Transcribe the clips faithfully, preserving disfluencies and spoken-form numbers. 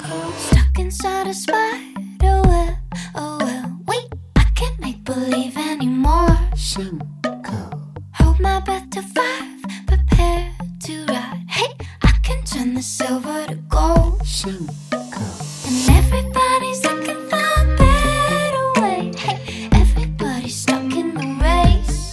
Stuck inside a spider web. Oh well, wait, I can't make believe anymore. Hold my breath to five, prepare to ride. Hey, I can turn the silver to gold. And everybody's looking for a better way. Hey, everybody's stuck in the race.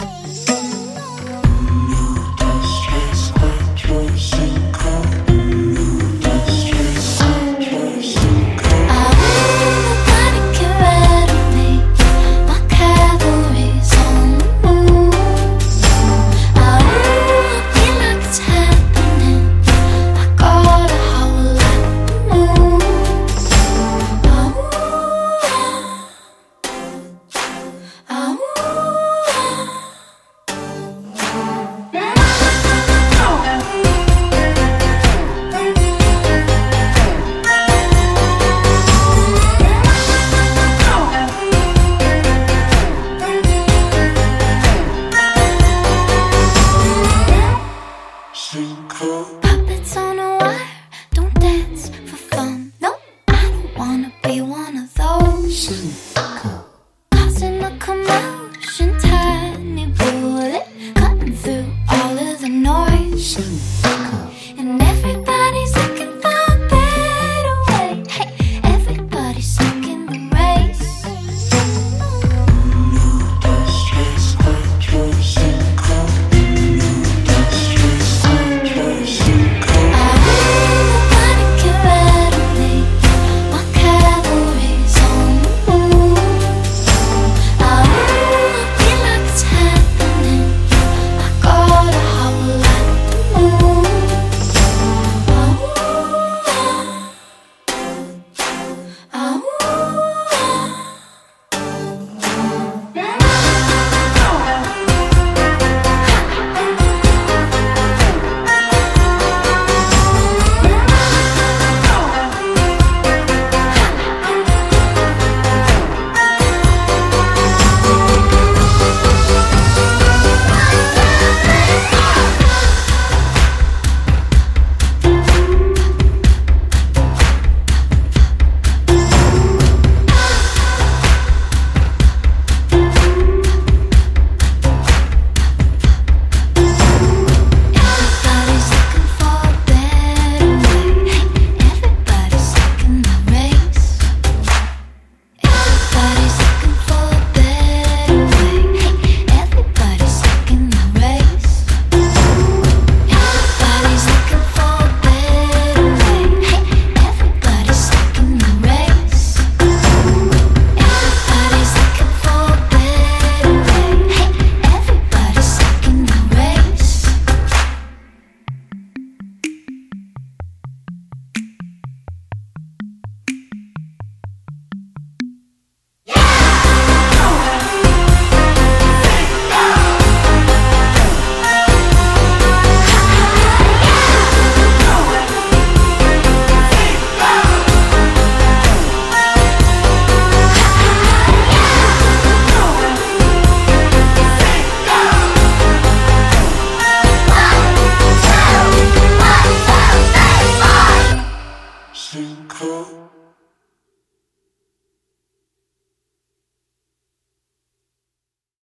Puppets on a wire, don't dance for fun. No, I don't wanna be one of those. Causing a commotion, tiny bullet cutting through all of the noise. And everybody's looking for a better way. Hey, everybody's stuck in the race. Cinco.